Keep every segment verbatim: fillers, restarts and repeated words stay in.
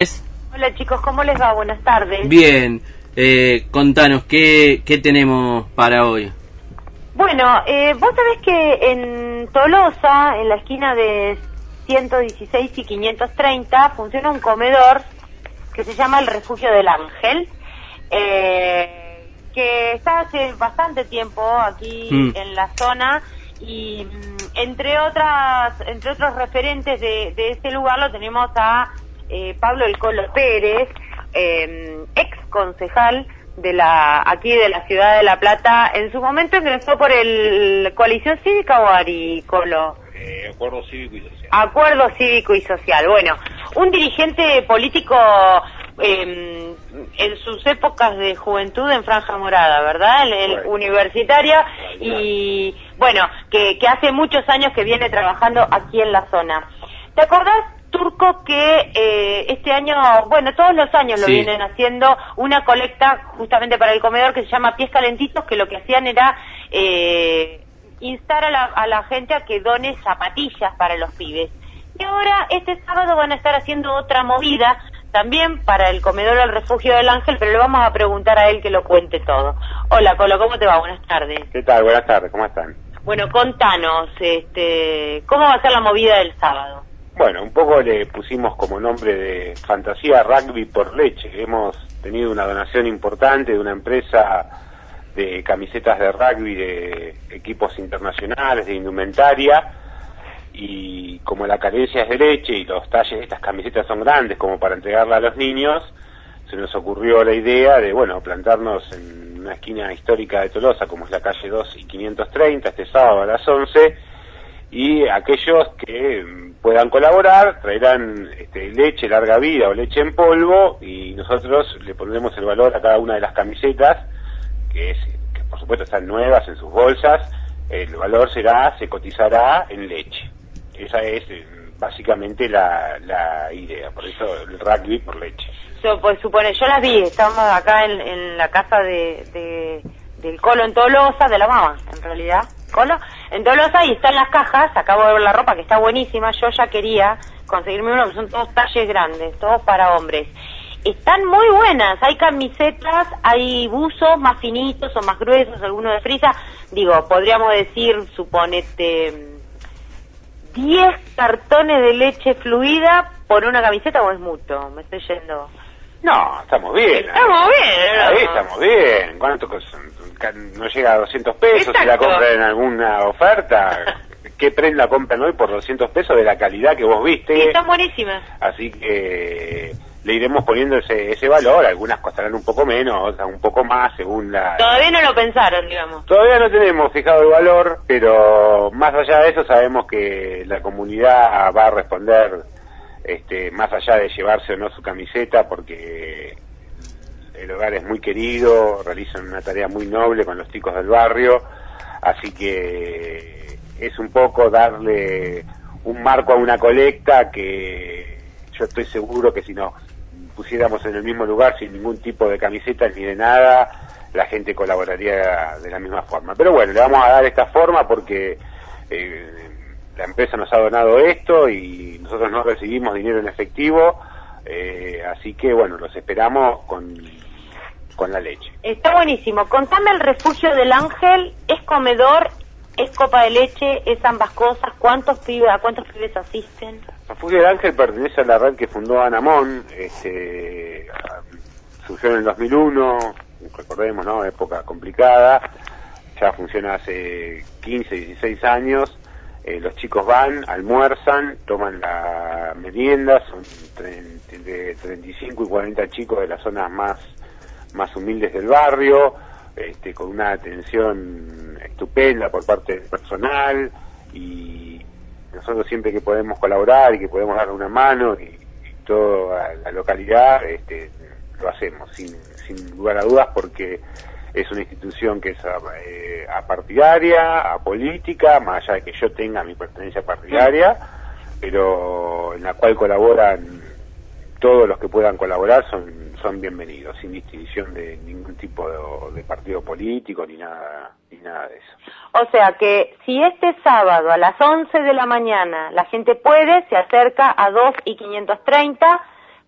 Hola chicos, ¿cómo les va? Buenas tardes. Bien, eh, contanos, ¿qué, ¿qué tenemos para hoy? Bueno, eh, vos sabés que en Tolosa, en la esquina de ciento dieciséis y quinientos treinta, funciona un comedor que se llama el Refugio del Ángel, eh, que está hace bastante tiempo aquí mm. en la zona, y entre otras entre otros referentes de, de este lugar lo tenemos a eh, Pablo El Colo Pérez, eh, ex concejal de la aquí de la ciudad de La Plata. En su momento ingresó por el Coalición Cívica o Aricolo. Eh, acuerdo Cívico y Social. Acuerdo Cívico y Social. Bueno, un dirigente político eh, en sus épocas de juventud en Franja Morada, ¿verdad? El, el universitaria, y bueno, que, que hace muchos años que viene trabajando aquí en la zona. ¿Te acordás, Turco, que eh, este año, bueno, todos los años lo sí. vienen haciendo una colecta justamente para el comedor que se llama Pies Calentitos, que lo que hacían era eh, instar a la, a la gente a que done zapatillas para los pibes? Y ahora, este sábado van a estar haciendo otra movida, también para el comedor del Refugio del Ángel, pero le vamos a preguntar a él que lo cuente todo. Hola, Colo, ¿cómo te va? Buenas tardes. ¿Qué tal? Buenas tardes, ¿cómo están? Bueno, contanos, este, ¿cómo va a ser la movida del sábado? Bueno, un poco le pusimos como nombre de Fantasía Rugby por Leche. Hemos tenido una donación importante de una empresa de camisetas de rugby de equipos internacionales, de indumentaria, y como la carencia es de leche y los talles de estas camisetas son grandes como para entregarla a los niños, se nos ocurrió la idea de, bueno, plantarnos en una esquina histórica de Tolosa, como es la calle dos y quinientos treinta, este sábado a las once, y aquellos que puedan colaborar traerán este, leche larga vida o leche en polvo, y nosotros le pondremos el valor a cada una de las camisetas, que, es, que por supuesto están nuevas en sus bolsas. El valor será, se cotizará en leche. Esa es eh, básicamente la, la idea, por eso el rugby por leche. So, pues supone, yo las vi, estamos acá en, en la casa de, de del Colo en Tolosa, de la mamá, en realidad, Colo, en Tolosa, y están las cajas. Acabo de ver la ropa que está buenísima. Yo ya quería conseguirme uno, que son todos talles grandes, todos para hombres. Están muy buenas, hay camisetas, hay buzos más finitos o más gruesos, algunos de frisa. Digo, podríamos decir, suponete, diez cartones de leche fluida por una camiseta, o es mucho, me estoy yendo. No, estamos bien. Estamos bien, ¿no? Ahí estamos bien. ¿Cuánto no llega a doscientos pesos? Exacto. Si la compran en alguna oferta, ¿qué prenda compran hoy por doscientos pesos de la calidad que vos viste? Sí, están buenísimas. Así que le iremos poniendo ese, ese valor. Algunas costarán un poco menos, otras un poco más, según la... Todavía no lo pensaron, digamos. Todavía no tenemos fijado el valor, pero más allá de eso sabemos que la comunidad va a responder, este, más allá de llevarse o no su camiseta, porque el hogar es muy querido, realizan una tarea muy noble con los chicos del barrio, así que es un poco darle un marco a una colecta que yo estoy seguro que si nos pusiéramos en el mismo lugar sin ningún tipo de camiseta ni de nada, la gente colaboraría de la misma forma. Pero bueno, le vamos a dar esta forma porque eh, la empresa nos ha donado esto y nosotros no recibimos dinero en efectivo, eh, así que bueno, los esperamos con, con la leche. Está buenísimo. Contame, el Refugio del Ángel, ¿es comedor, es copa de leche, es ambas cosas? ¿Cuántos pibes, a cuántos pibes asisten? El Refugio del Ángel pertenece a la red que fundó Anamón, este, surgió en el dos mil uno, recordemos, ¿no? Época complicada, ya funciona hace quince, dieciséis años. Eh, los chicos van, almuerzan, toman la merienda, son de treinta y cinco y cuarenta chicos de las zonas más, más humildes del barrio, este, con una atención estupenda por parte del personal, y nosotros siempre que podemos colaborar y que podemos dar una mano, y, y toda la localidad, este, lo hacemos sin, sin lugar a dudas, porque es una institución que es eh, apartidaria, apolítica, más allá de que yo tenga mi pertenencia partidaria, pero en la cual colaboran todos los que puedan colaborar, son son bienvenidos, sin distinción de ningún tipo de, de partido político ni nada ni nada de eso. O sea que si este sábado a las once de la mañana la gente puede, se acerca a dos y quinientos treinta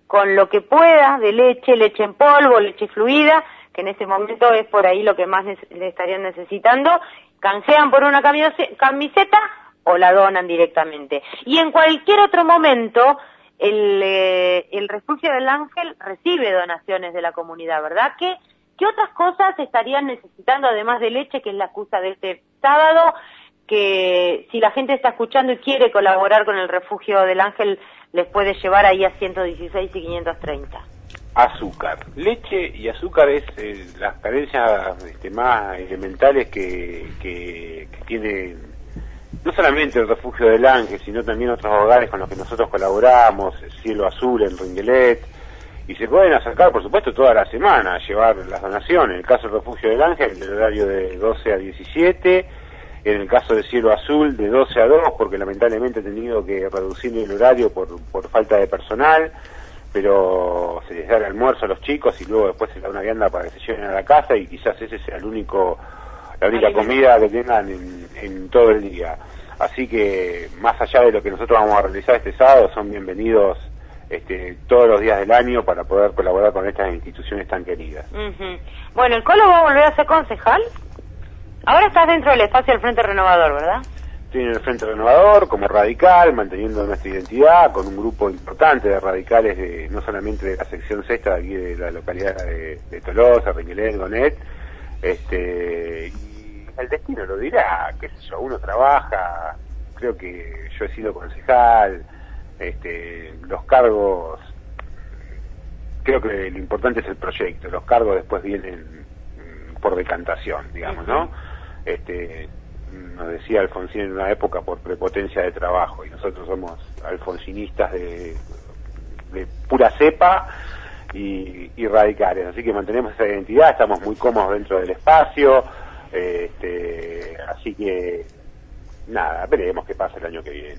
con lo que pueda de leche, leche en polvo, leche fluida, que en ese momento es por ahí lo que más le estarían necesitando, canjean por una camiseta o la donan directamente. Y en cualquier otro momento, el, eh, el Refugio del Ángel recibe donaciones de la comunidad, ¿verdad? ¿Qué, qué otras cosas estarían necesitando, además de leche, que es la excusa de este sábado, que si la gente está escuchando y quiere colaborar con el Refugio del Ángel, les puede llevar ahí a ciento dieciséis y quinientos treinta? Azúcar. Leche y azúcar es eh, las carencias este, más elementales que, que, que tiene no solamente el Refugio del Ángel, sino también otros hogares con los que nosotros colaboramos, Cielo Azul en Ringuelet, y se pueden acercar, por supuesto, toda la semana a llevar las donaciones. En el caso del Refugio del Ángel, en el horario de doce a diecisiete, en el caso de Cielo Azul, de doce a dos, porque lamentablemente he tenido que reducir el horario por, por falta de personal, pero se les da el almuerzo a los chicos y luego después se les da una vianda para que se lleven a la casa y quizás ese sea el único, la única comida que tengan en, en todo el día. Así que, más allá de lo que nosotros vamos a realizar este sábado, son bienvenidos este, todos los días del año para poder colaborar con estas instituciones tan queridas. Uh-huh. Bueno, ¿el Colo va a volver a ser concejal? Ahora estás dentro del espacio del Frente Renovador, ¿verdad? Estoy en el Frente Renovador como radical, manteniendo nuestra identidad, con un grupo importante de radicales, de, no solamente de la sección sexta de aquí de la localidad de, de Tolosa, Ringuelet, Gonet, este, y el destino lo dirá, qué sé yo, uno trabaja, creo que yo he sido concejal, este, los cargos, creo que lo importante es el proyecto, los cargos después vienen por decantación, digamos, ¿no? Este, nos decía Alfonsín en una época por prepotencia de trabajo, y nosotros somos alfonsinistas de, de pura cepa y, y radicales, así que mantenemos esa identidad, estamos muy cómodos dentro del espacio, este, así que nada, veremos qué pasa el año que viene.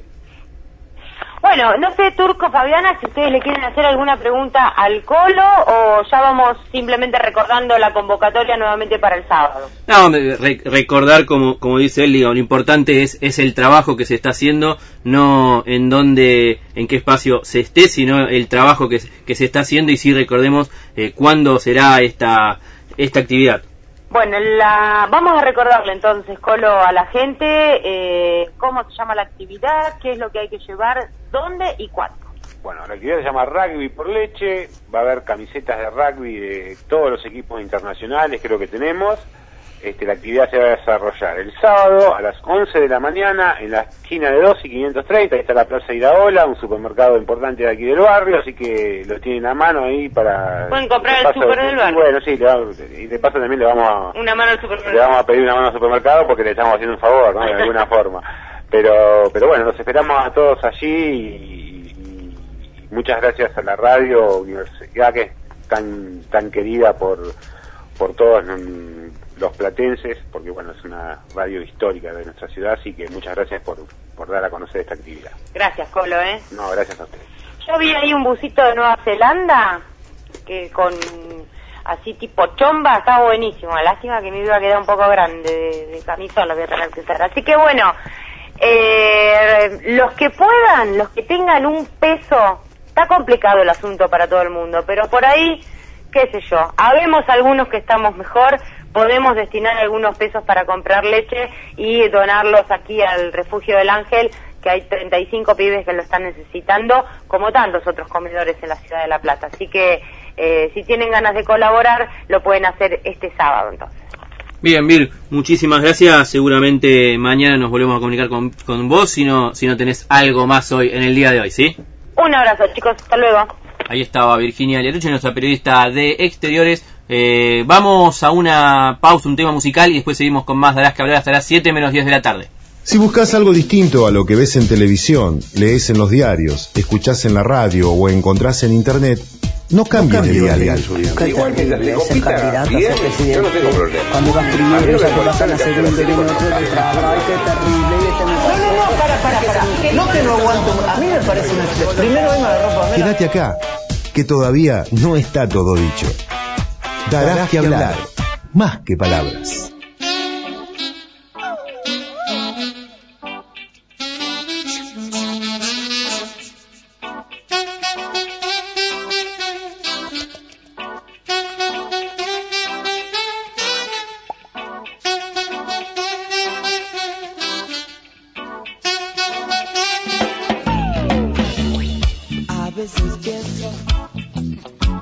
Bueno, no sé, Turco, Fabiana, si ustedes le quieren hacer alguna pregunta al Colo o ya vamos simplemente recordando la convocatoria nuevamente para el sábado. No, re recordar, como como dice él, digo, lo importante es es el trabajo que se está haciendo, no en dónde, en qué espacio se esté, sino el trabajo que, que se está haciendo, y sí recordemos eh, cuándo será esta esta actividad. Bueno, la, vamos a recordarle entonces, Colo, a la gente eh, cómo se llama la actividad, qué es lo que hay que llevar, dónde y cuándo. Bueno, la actividad se llama Rugby por Leche, va a haber camisetas de rugby de todos los equipos internacionales, creo que tenemos. Este, la actividad se va a desarrollar el sábado a las once de la mañana en la esquina de dos y quinientos treinta, ahí está la Plaza Iraola, un supermercado importante de aquí del barrio, así que lo tienen a mano ahí para... Pueden comprar el super del barrio. Bueno, sí, le vamos, y de paso también le vamos a... Una mano al supermercado. Le vamos a pedir una mano al supermercado porque le estamos haciendo un favor, ¿no? De alguna forma. Pero pero bueno, los esperamos a todos allí y, y muchas gracias a la radio Universidad, que es tan, tan querida por, por todos los platenses, porque bueno, es una radio histórica de nuestra ciudad, así que muchas gracias por, por dar a conocer esta actividad. Gracias, Colo, ¿eh? No, gracias a ustedes. Yo vi ahí un busito de Nueva Zelanda, que con así tipo chomba, está buenísimo. Lástima que me iba a quedar un poco grande de, de camisón, lo voy a tener que usar. Así que bueno, eh, los que puedan, los que tengan un peso, está complicado el asunto para todo el mundo, pero por ahí, qué sé yo, habemos algunos que estamos mejor, podemos destinar algunos pesos para comprar leche y donarlos aquí al Refugio del Ángel, que hay treinta y cinco pibes que lo están necesitando, como tantos otros comedores en la ciudad de La Plata. Así que eh, si tienen ganas de colaborar, lo pueden hacer este sábado entonces. Bien, Vir, muchísimas gracias. Seguramente mañana nos volvemos a comunicar con, con vos, si no, si no tenés algo más hoy, en el día de hoy, ¿sí? Un abrazo, chicos, hasta luego. Ahí estaba Virginia Liarucci, nuestra periodista de Exteriores. Eh, vamos a una pausa, un tema musical, y después seguimos con más Darás que hablar hasta las siete menos diez de la tarde. Si buscas algo distinto a lo que ves en televisión, lees en los diarios, escuchás en la radio o encontrás en internet, no cambies de dial. Igual que ser candidato a ser presidente. Yo no tengo problema. Cuando vas primero, ya te pasan a segundo, y viene otro detrás. Ay, qué terrible. No, no, no, para, para, para. No que no aguanto. A mí me parece una expresión. Primero vengo de ropa. Quédate acá, que todavía no está todo dicho. Darás que hablar, más que palabras.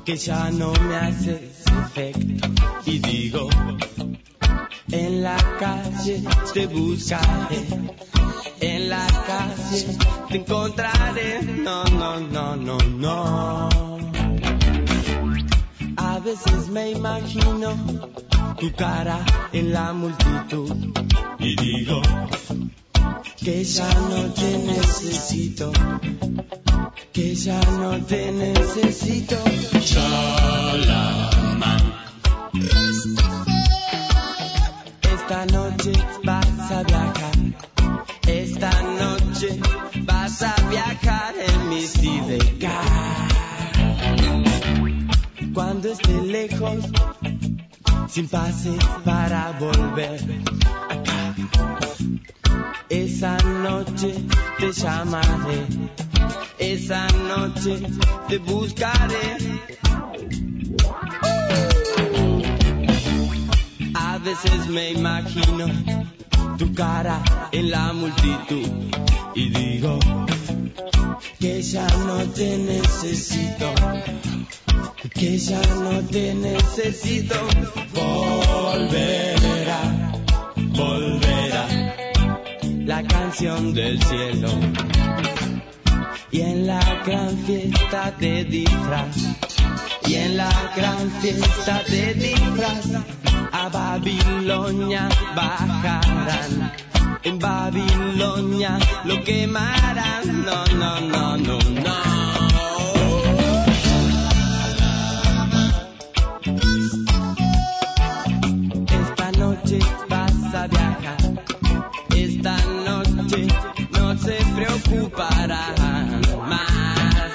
que ya no me hace efecto y digo, en la calle te buscaré, en la calle te encontraré, no, no, no, no, no. A veces me imagino tu cara en la multitud y digo que ya no te necesito, que ya no te necesito. Chalaman. Esta noche vas a viajar, esta noche vas a viajar en mi sidecar. Cuando esté lejos, sin pase para volver acá, esa noche te llamaré, esa noche te buscaré. A veces me imagino tu cara en la multitud y digo que ya no te necesito, que ya no te necesito. Volverá, volverá la canción del cielo y en la gran fiesta de disfraz, y en la gran fiesta de disfraz a Babilonia bajarán, en Babilonia lo quemarán, no, no, no, no, no. Esta noche vas a viajar, esta noche no se preocuparán más.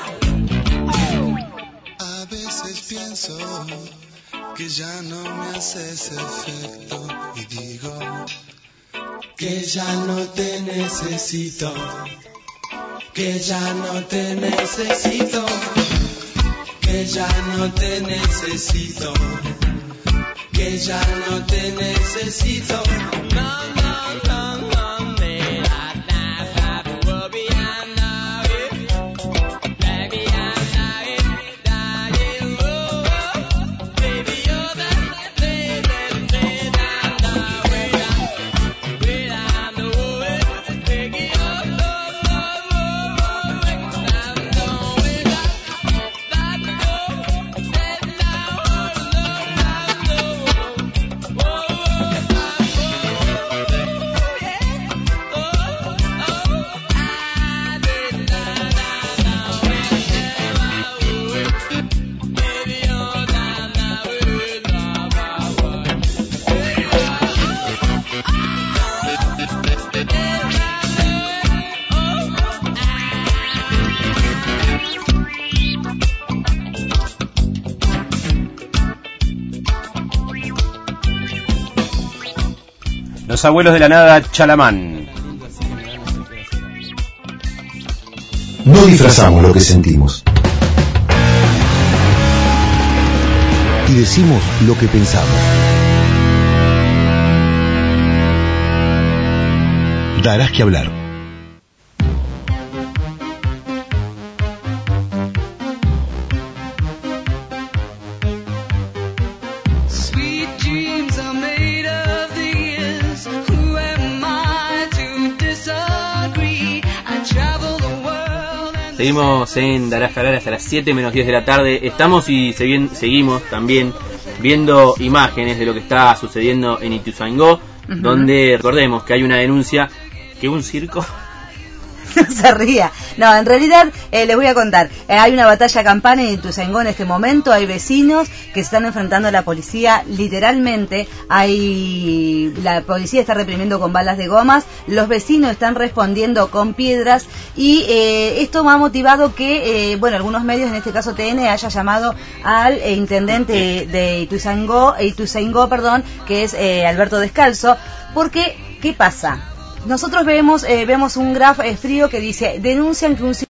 A veces pienso que ya no me haces efecto y digo que ya no te necesito, que ya no te necesito, que ya no te necesito, que ya no te necesito. No, no, no, no. Los abuelos de la nada, Chalamán. No disfrazamos lo que sentimos. Y decimos lo que pensamos. Darás que hablar. Seguimos en Darás que hablar hasta las siete menos diez de la tarde. Estamos y segui- seguimos también viendo imágenes de lo que está sucediendo en Ituzaingó, uh-huh. Donde recordemos que hay una denuncia que un circo... No se ría. No, en realidad eh, les voy a contar. Eh, hay una batalla campana en Ituzaingó en este momento. Hay vecinos que se están enfrentando a la policía. Literalmente, hay la policía está reprimiendo con balas de gomas. Los vecinos están respondiendo con piedras. Y eh, esto me ha motivado que, eh, bueno, algunos medios, en este caso T N, haya llamado al eh, intendente de, de Ituzaingó, Ituzaingó, perdón, que es eh, Alberto Descalzo. Porque, ¿qué pasa? Nosotros vemos eh, vemos un graf eh, frío que dice, denuncian que un